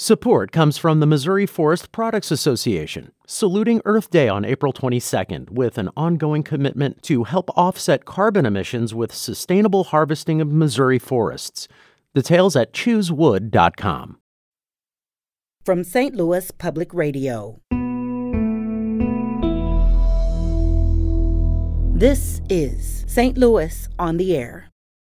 Support comes from the Missouri Forest Products Association, saluting Earth Day on April 22nd with an ongoing commitment to help offset carbon emissions with sustainable harvesting of Missouri forests. Details at choosewood.com. From St. Louis Public Radio. This is St. Louis on the Air.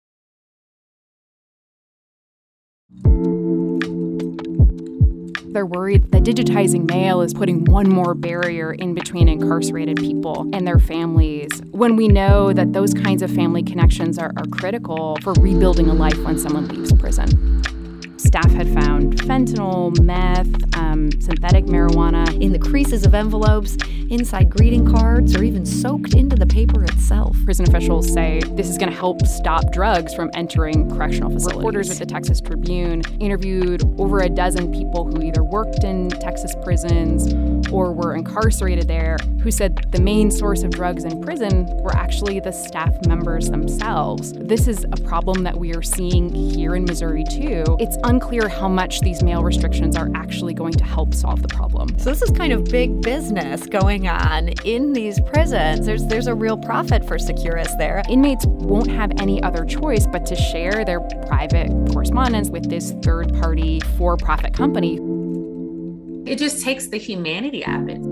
They're worried that digitizing mail is putting one more barrier in between incarcerated people and their families, when we know that those kinds of family connections are critical for rebuilding a life when someone leaves prison. Staff had found fentanyl, meth, synthetic marijuana in the creases of envelopes, inside greeting cards, or even soaked into the paper itself. Prison officials say this is going to help stop drugs from entering correctional facilities. Reporters at the Texas Tribune interviewed over a dozen people who either worked in Texas prisons or were incarcerated there, who said the main source of drugs in prison were actually the staff members themselves. This is a problem that we are seeing here in Missouri, too. It's unclear how much these mail restrictions are actually going to help solve the problem. So this is kind of big business going on in these prisons. There's a real profit for Securus there. Inmates won't have any other choice but to share their private correspondence with this third-party for-profit company. It just takes the humanity out of it.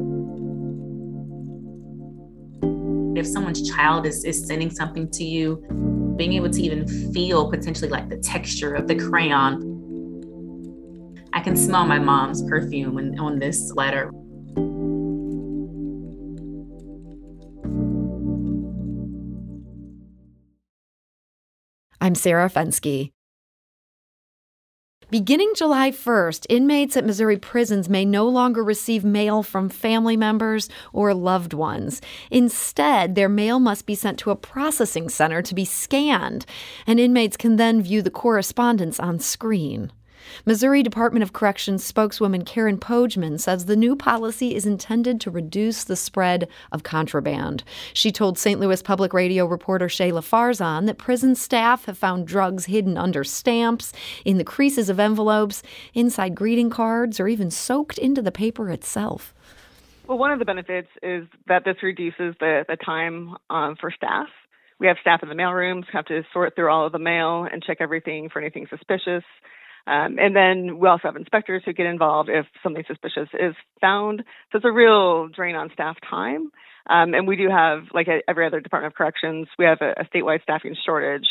If someone's child is sending something to you, being able to even feel potentially like the texture of the crayon. I can smell my mom's perfume on this letter. I'm Sarah Fenske. Beginning July 1st, inmates at Missouri prisons may no longer receive mail from family members or loved ones. Instead, their mail must be sent to a processing center to be scanned, and inmates can then view the correspondence on screen. Missouri Department of Corrections spokeswoman Karen Pojman says the new policy is intended to reduce the spread of contraband. She told St. Louis Public Radio reporter Shayla Farzan that prison staff have found drugs hidden under stamps, in the creases of envelopes, inside greeting cards, or even soaked into the paper itself. Well, one of the benefits is that this reduces the time for staff. We have staff in the mailrooms who have to sort through all of the mail and check everything for anything suspicious. And then we also have inspectors who get involved if something suspicious is found. So it's a real drain on staff time. And we do have, like every other Department of Corrections, we have a statewide staffing shortage.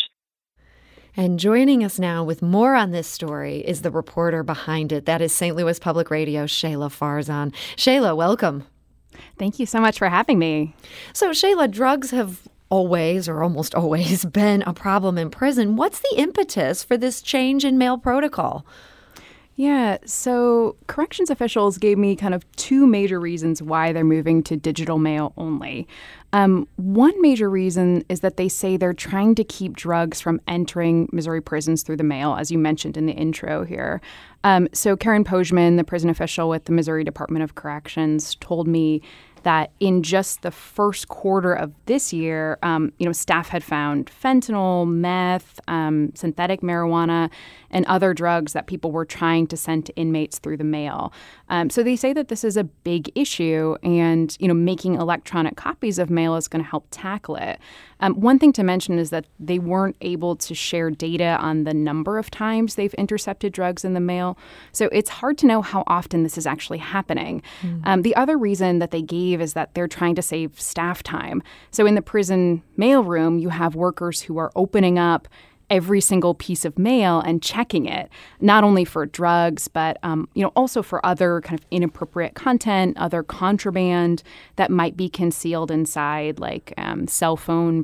And joining us now with more on this story is the reporter behind it. That is St. Louis Public Radio's Shayla Farzan. Shayla, welcome. Thank you so much for having me. So, Shayla, drugs have always or almost always been a problem in prison. What's the impetus for this change in mail protocol? Yeah, so corrections officials gave me kind of two major reasons why they're moving to digital mail only. One major reason is that they say they're trying to keep drugs from entering Missouri prisons through the mail, as you mentioned in the intro here. So Karen Pojman, the prison official with the Missouri Department of Corrections, told me that in just the first quarter of this year, staff had found fentanyl, meth, synthetic marijuana, and other drugs that people were trying to send to inmates through the mail. So they say that this is a big issue, and making electronic copies of mail is going to help tackle it. One thing to mention is that they weren't able to share data on the number of times they've intercepted drugs in the mail. So it's hard to know how often this is actually happening. The other reason that they gave is that they're trying to save staff time. So in the prison mailroom, you have workers who are opening up every single piece of mail and checking it, not only for drugs, but also for other kind of inappropriate content, other contraband that might be concealed inside, like cell phone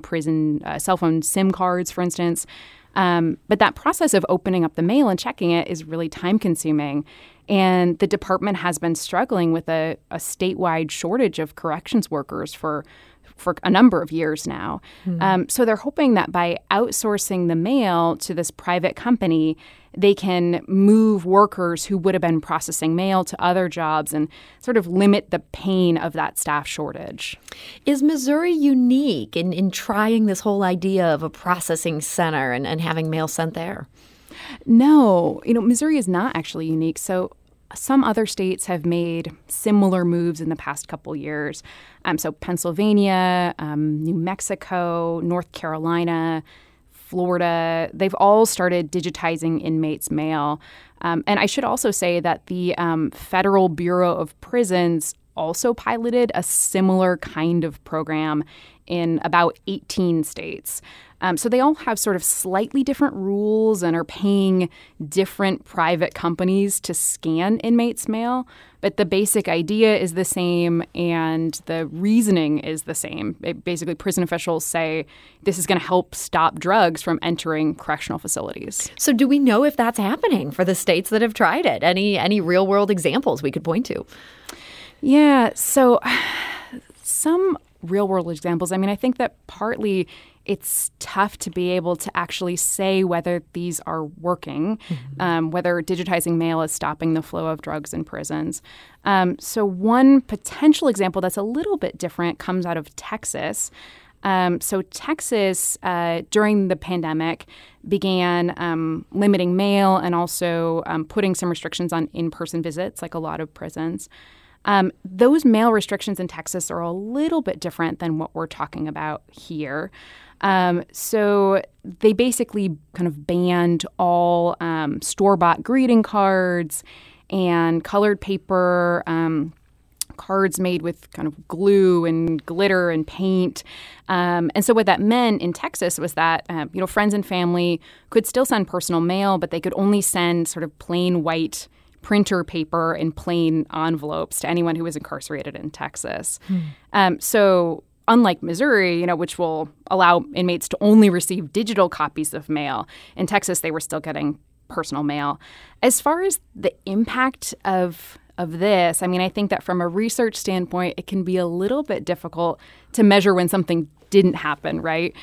SIM cards, for instance. But that process of opening up the mail and checking it is really time-consuming. And the department has been struggling with a statewide shortage of corrections workers for a number of years now. So they're hoping that by outsourcing the mail to this private company, they can move workers who would have been processing mail to other jobs and sort of limit the pain of that staff shortage. Is Missouri unique in trying this whole idea of a processing center and having mail sent there? No. Missouri is not actually unique. So some other states have made similar moves in the past couple years. So Pennsylvania, New Mexico, North Carolina, Florida, they've all started digitizing inmates' mail. And I should also say that the Federal Bureau of Prisons also piloted a similar kind of program in about 18 states. So they all have sort of slightly different rules and are paying different private companies to scan inmates' mail. But the basic idea is the same and the reasoning is the same. Basically, prison officials say this is going to help stop drugs from entering correctional facilities. So do we know if that's happening for the states that have tried it? Any real-world examples we could point to? Yeah, so some real-world examples. I mean, I think that partly it's tough to be able to actually say whether these are working, whether digitizing mail is stopping the flow of drugs in prisons. So one potential example that's a little bit different comes out of Texas. So Texas, during the pandemic, began limiting mail and also putting some restrictions on in-person visits, like a lot of prisons. Those mail restrictions in Texas are a little bit different than what we're talking about here. So they basically kind of banned all store-bought greeting cards and colored paper, cards made with kind of glue and glitter and paint. And so what that meant in Texas was that, friends and family could still send personal mail, but they could only send sort of plain white printer paper and plain envelopes to anyone who was incarcerated in Texas. So unlike Missouri, which will allow inmates to only receive digital copies of mail, in Texas they were still getting personal mail. As far as the impact of this, I mean, I think that from a research standpoint, it can be a little bit difficult to measure when something didn't happen, right?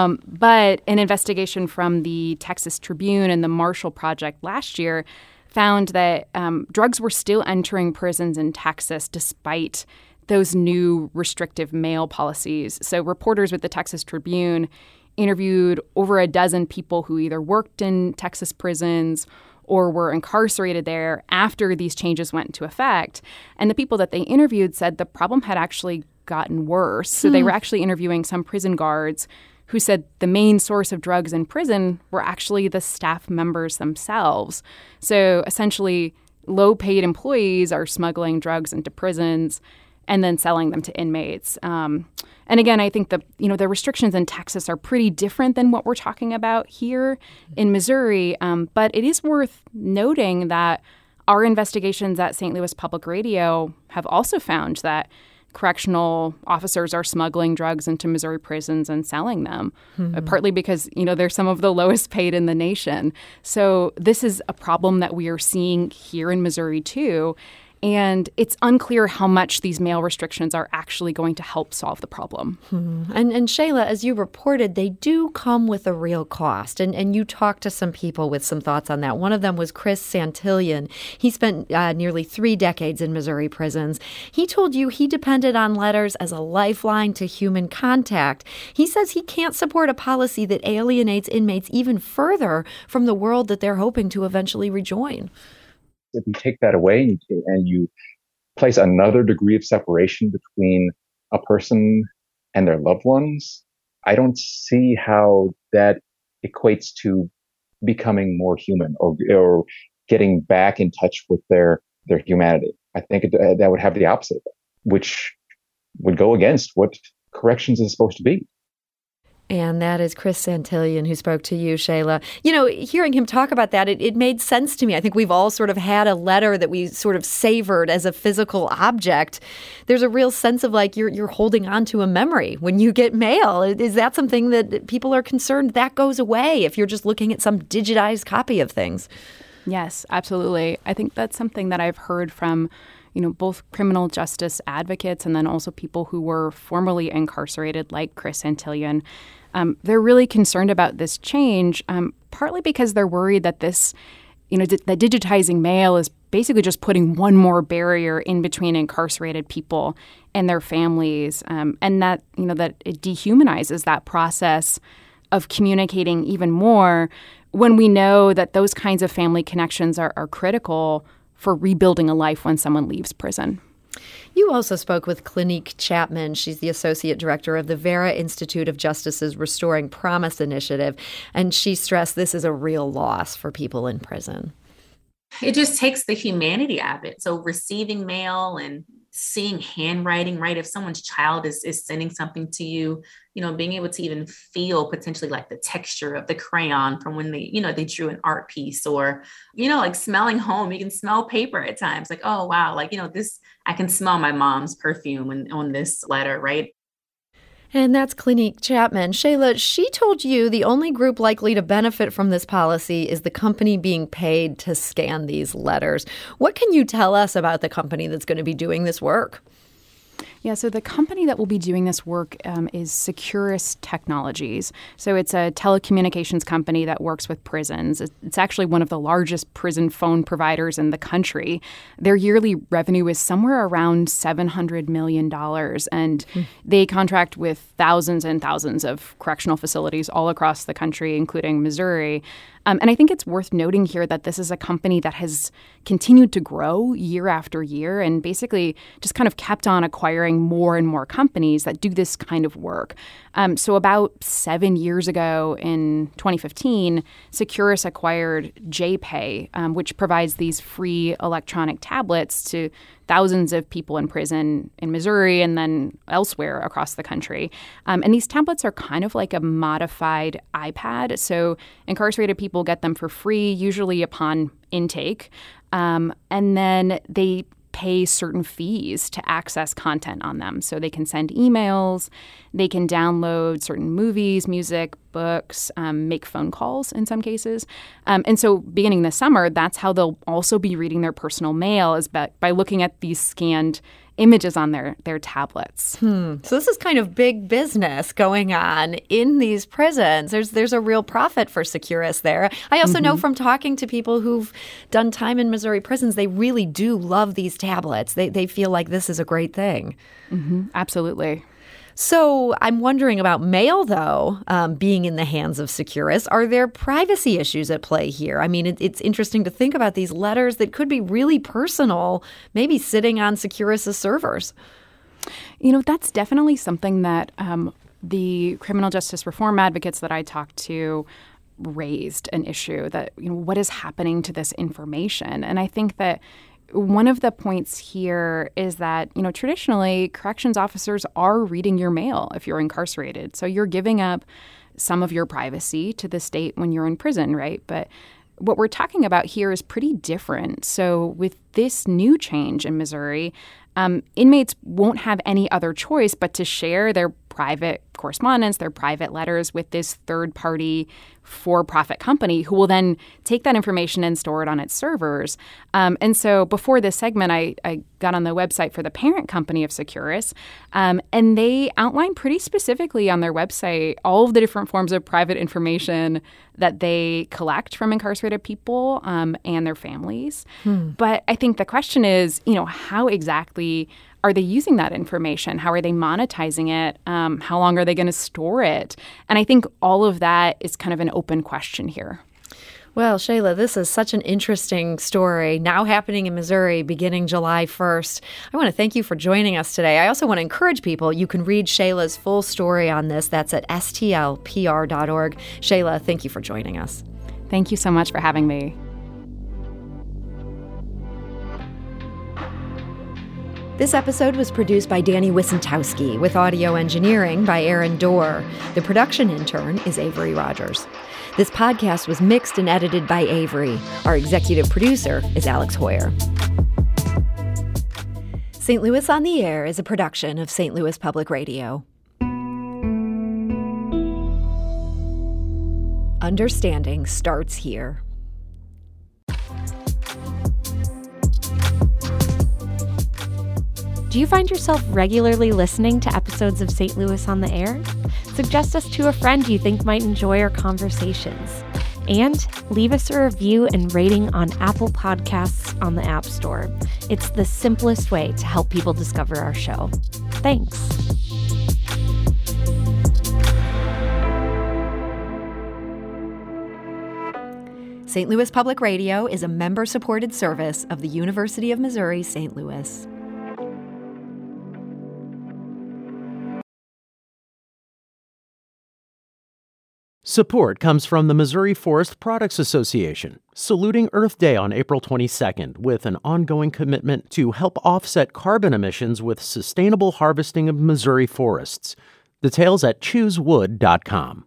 But an investigation from the Texas Tribune and the Marshall Project last year found that drugs were still entering prisons in Texas despite those new restrictive mail policies. So reporters with the Texas Tribune interviewed over a dozen people who either worked in Texas prisons or were incarcerated there after these changes went into effect. And the people that they interviewed said the problem had actually gotten worse. So they were actually interviewing some prison guards who said the main source of drugs in prison were actually the staff members themselves. So essentially, low-paid employees are smuggling drugs into prisons and then selling them to inmates. And again, I think the restrictions in Texas are pretty different than what we're talking about here in Missouri. But it is worth noting that our investigations at St. Louis Public Radio have also found that correctional officers are smuggling drugs into Missouri prisons and selling them, partly because, they're some of the lowest paid in the nation. So this is a problem that we are seeing here in Missouri, too. And it's unclear how much these mail restrictions are actually going to help solve the problem. And Shayla, as you reported, they do come with a real cost. And you talked to some people with some thoughts on that. One of them was Chris Santillan. He spent nearly 3 decades in Missouri prisons. He told you he depended on letters as a lifeline to human contact. He says he can't support a policy that alienates inmates even further from the world that they're hoping to eventually rejoin. If you take that away and you place another degree of separation between a person and their loved ones, I don't see how that equates to becoming more human or getting back in touch with their humanity. I think that would have the opposite, which would go against what corrections is supposed to be. And that is Chris Santillan, who spoke to you, Shayla. Hearing him talk about that, it made sense to me. I think we've all sort of had a letter that we sort of savored as a physical object. There's a real sense of like you're holding on to a memory when you get mail. Is that something that people are concerned that goes away if you're just looking at some digitized copy of things? Yes, absolutely. I think that's something that I've heard from both criminal justice advocates and then also people who were formerly incarcerated like Chris Santillan. They're really concerned about this change, partly because they're worried that this, that digitizing mail is basically just putting one more barrier in between incarcerated people and their families, and that, that it dehumanizes that process of communicating even more when we know that those kinds of family connections are critical for rebuilding a life when someone leaves prison. You also spoke with Clinique Chapman. She's the Associate Director of the Vera Institute of Justice's Restoring Promise Initiative, and she stressed this is a real loss for people in prison. It just takes the humanity out of it. So receiving mail and seeing handwriting, right? If someone's child is sending something to you, being able to even feel potentially like the texture of the crayon from when they drew an art piece, or, like smelling home, you can smell paper at times, like, oh, wow, like, this, I can smell my mom's perfume on this letter, right? And that's Clinique Chapman. Shayla, she told you the only group likely to benefit from this policy is the company being paid to scan these letters. What can you tell us about the company that's going to be doing this work? Yeah, so the company that will be doing this work is Securus Technologies. So it's a telecommunications company that works with prisons. It's actually one of the largest prison phone providers in the country. Their yearly revenue is somewhere around $700 million, and they contract with thousands and thousands of correctional facilities all across the country, including Missouri. And I think it's worth noting here that this is a company that has continued to grow year after year and basically just kind of kept on acquiring more and more companies that do this kind of work. So about 7 years ago in 2015, Securus acquired JPay, which provides these free electronic tablets to thousands of people in prison in Missouri and then elsewhere across the country. And these tablets are kind of like a modified iPad. So incarcerated people get them for free, usually upon intake. And then they pay certain fees to access content on them. So they can send emails, they can download certain movies, music, books, make phone calls in some cases. And so beginning this summer, that's how they'll also be reading their personal mail, is by looking at these scanned images on their tablets. So this is kind of big business going on in these prisons. There's a real profit for Securus there. I also know from talking to people who've done time in Missouri prisons, they really do love these tablets. They feel like this is a great thing. Absolutely. So I'm wondering about mail, though, being in the hands of Securus. Are there privacy issues at play here? I mean, it's interesting to think about these letters that could be really personal, maybe sitting on Securus's servers. That's definitely something that the criminal justice reform advocates that I talked to raised an issue that, what is happening to this information? And I think that one of the points here is that, traditionally, corrections officers are reading your mail if you're incarcerated. So you're giving up some of your privacy to the state when you're in prison, right? But what we're talking about here is pretty different. So with this new change in Missouri, inmates won't have any other choice but to share their private correspondence, their private letters with this third-party for-profit company who will then take that information and store it on its servers. And so before this segment, I got on the website for the parent company of Securus, and they outline pretty specifically on their website all of the different forms of private information that they collect from incarcerated people and their families. But I think the question is, how exactly are they using that information? How are they monetizing it? How long are they going to store it? And I think all of that is kind of an open question here. Well, Shayla, this is such an interesting story now happening in Missouri beginning July 1st. I want to thank you for joining us today. I also want to encourage people, you can read Shayla's full story on this. That's at stlpr.org. Shayla, thank you for joining us. Thank you so much for having me. This episode was produced by Danny Wissentowski with audio engineering by Aaron Dorr. The production intern is Avery Rogers. This podcast was mixed and edited by Avery. Our executive producer is Alex Hoyer. St. Louis on the Air is a production of St. Louis Public Radio. Understanding starts here. Do you find yourself regularly listening to episodes of St. Louis on the Air? Suggest us to a friend you think might enjoy our conversations. And leave us a review and rating on Apple Podcasts on the App Store. It's the simplest way to help people discover our show. Thanks. St. Louis Public Radio is a member-supported service of the University of Missouri St. Louis. Support comes from the Missouri Forest Products Association, saluting Earth Day on April 22nd with an ongoing commitment to help offset carbon emissions with sustainable harvesting of Missouri forests. Details at choosewood.com.